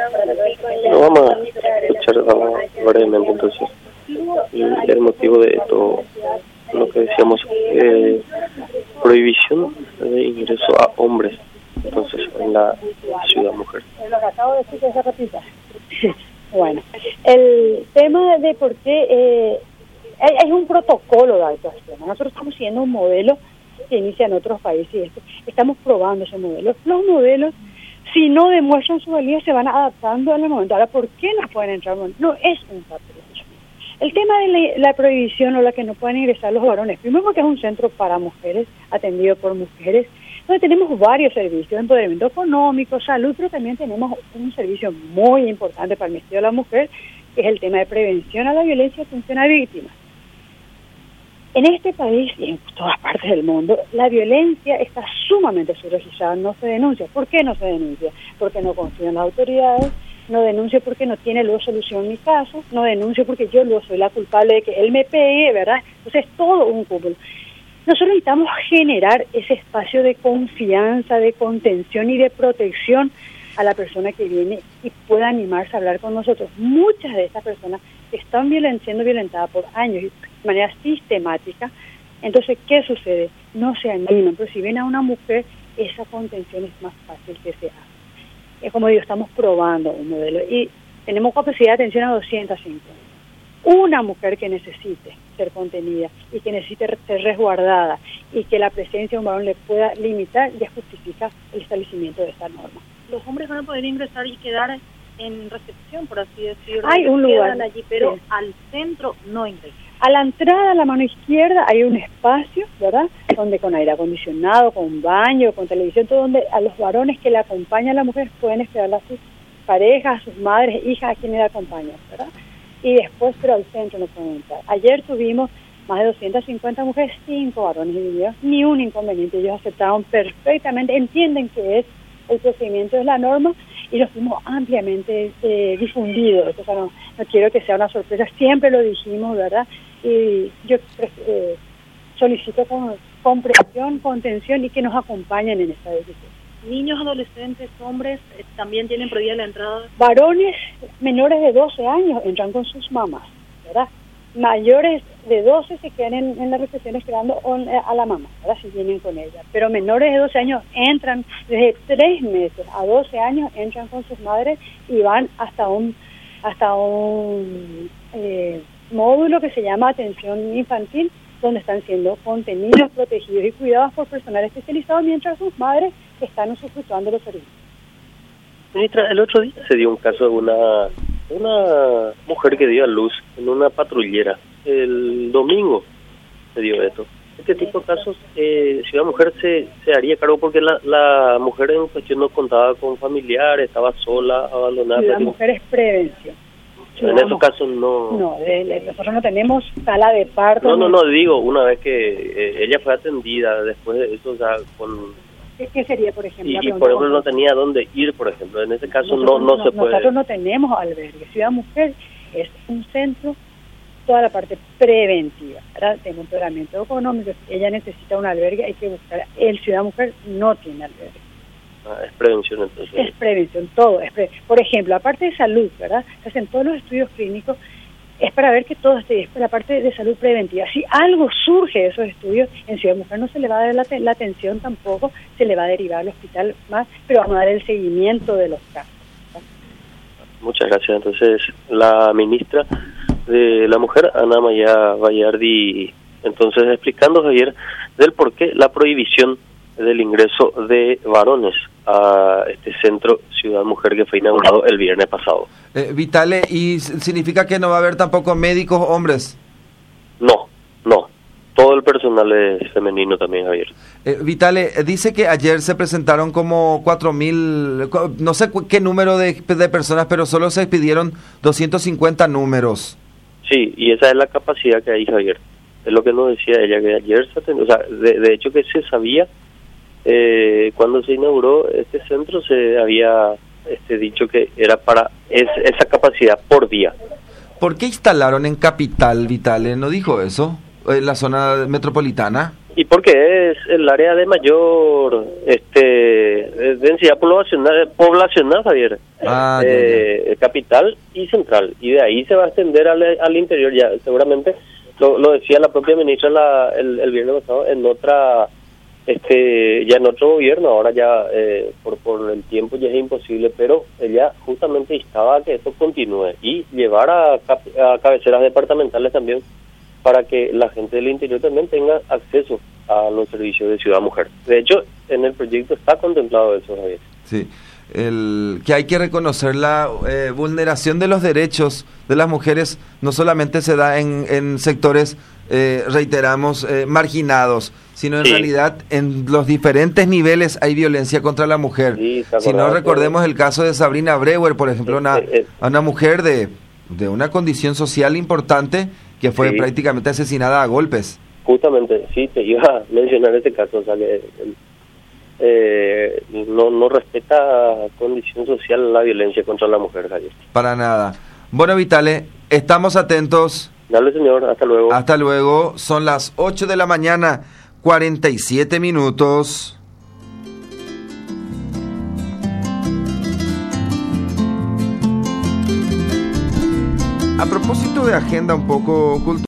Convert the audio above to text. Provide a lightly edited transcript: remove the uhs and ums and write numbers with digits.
No, vamos a escuchar brevemente entonces el motivo de esto, lo que decíamos, prohibición de ingreso a hombres, entonces en la Ciudad Mujer. Lo que acabo de decir que se repita. Bueno, el tema de por qué hay un protocolo de actuación. Nosotros estamos siguiendo un modelo que inicia en otros países y estamos probando ese modelo. Los modelos, si no demuestran su valía, se van adaptando al momento. Ahora, ¿por qué no pueden entrar? No es un papel. El tema de la prohibición o la que no pueden ingresar los varones, primero porque es un centro para mujeres, atendido por mujeres, donde tenemos varios servicios, empoderamiento económico, salud, pero también tenemos un servicio muy importante para el Ministerio de la Mujer, que es el tema de prevención a la violencia y atención a víctimas. En este país y en todas partes del mundo, la violencia está sumamente subregistrada, no se denuncia. ¿Por qué no se denuncia? Porque no confían en las autoridades, no denuncio porque no tiene luego solución mi caso, no denuncio porque yo luego soy la culpable de que él me pegue, ¿verdad? Entonces es todo un cúmulo. Nosotros necesitamos generar ese espacio de confianza, de contención y de protección a la persona que viene y pueda animarse a hablar con nosotros. Muchas de estas personas están siendo violentadas por años y de manera sistemática. Entonces, ¿qué sucede? No se animan, pero si ven a una mujer, esa contención es más fácil que se haga. Es como digo, estamos probando un modelo y tenemos capacidad de atención a 250. Una mujer que necesite ser contenida y que necesite ser resguardada y que la presencia de un varón le pueda limitar, ya justifica el establecimiento de esta norma. Los hombres van a poder ingresar y quedar en recepción, por así decirlo. Hay un lugar allí, pero sí. Al centro no ingresan. A la entrada, a la mano izquierda, hay un espacio, ¿verdad?, donde con aire acondicionado, con baño, con televisión, todo donde a los varones que le acompañan a la mujer pueden esperar a sus parejas, a sus madres, hijas, a quienes le acompañan, ¿verdad? Y después, pero al centro no pueden entrar. Ayer tuvimos más de 250 mujeres, 5 varones y niños, ni un inconveniente. Ellos aceptaron perfectamente, entienden que es el procedimiento de la norma y lo fuimos ampliamente difundidos. O sea, no quiero que sea una sorpresa, siempre lo dijimos, ¿verdad? Y yo solicito con comprensión, contención y que nos acompañen en esta decisión. Niños, adolescentes, hombres, también tienen prohibida la entrada. Varones menores de 12 años entran con sus mamás, ¿verdad? Mayores de 12 se quedan en las recepción esperando a la mamá, ¿verdad? Si vienen con ella. Pero menores de 12 años entran desde 3 meses a 12 años, entran con sus madres y van hasta un módulo que se llama atención infantil, donde están siendo contenidos, protegidos y cuidados por personal especializado, mientras sus madres están usufructuando los servicios. Ministra, el otro día se dio un caso de una mujer que dio a luz en una patrullera. El domingo se dio esto. Este tipo de casos, si una mujer se haría cargo porque la mujer en cuestión no contaba con familiares, estaba sola, abandonada. La mujer es prevención. En esos casos no... No, nosotros no tenemos sala de parto. No, digo, una vez que ella fue atendida, después de eso, o sea, con... ¿Qué sería, por ejemplo? Y por ejemplo, no tenía dónde ir, por ejemplo. En ese caso no se puede... Nosotros no tenemos albergue. Ciudad Mujer es un centro, toda la parte preventiva, ¿verdad? De empoderamiento económico. Si ella necesita un albergue, hay que buscar. El Ciudad Mujer no tiene albergue. Es prevención, entonces. Es prevención, todo. Por ejemplo, aparte de salud, ¿verdad? Se hacen todos los estudios clínicos, es para ver que todo esté, es para la parte de salud preventiva. Si algo surge de esos estudios, en Ciudad Mujer no se le va a dar la atención tampoco, se le va a derivar al hospital más, pero vamos a dar el seguimiento de los casos, ¿verdad? Muchas gracias. Entonces, la ministra de la Mujer, Ana Maya Vallardi, entonces explicando, Javier, del por qué la prohibición del ingreso de varones a este centro Ciudad Mujer que fue inaugurado el viernes pasado. Vitale, ¿y significa que no va a haber tampoco médicos hombres? No. Todo el personal es femenino también, Javier. Vitale, dice que ayer se presentaron como 4,000, no sé qué número de personas, pero solo se pidieron 250 números. Sí, y esa es la capacidad que hay, Javier. Es lo que nos decía ella, que ayer se atendió, o sea, de hecho que se sabía, cuando se inauguró este centro se había dicho que era para esa capacidad por día. ¿Por qué instalaron en Capital, Vitale? ¿No dijo eso? ¿En la zona metropolitana? Y porque es el área de mayor densidad poblacional, Javier. Ah, Capital y central. Y de ahí se va a extender al interior ya. Seguramente lo decía la propia ministra el viernes pasado en otra, ya en otro gobierno. Ahora ya por el tiempo ya es imposible, pero ella justamente instaba a que esto continúe y llevar a cabeceras departamentales también para que la gente del interior también tenga acceso a los servicios de Ciudad Mujer. De hecho, en el proyecto está contemplado eso, Javier. Sí, que hay que reconocer la vulneración de los derechos de las mujeres, no solamente se da en sectores, reiteramos, marginados, sino en realidad en los diferentes niveles hay violencia contra la mujer. Sí, si no, recordemos el caso de Sabrina Breuer, por ejemplo, una mujer de una condición social importante que fue prácticamente asesinada a golpes. Justamente, sí, te iba a mencionar ese caso, o sea, que no respeta condición social la violencia contra la mujer, Javier. Para nada. Bueno, Vitale, estamos atentos. Dale, señor, hasta luego. Hasta luego, son las 8 de la mañana, 47 minutos. A propósito de agenda un poco cultural,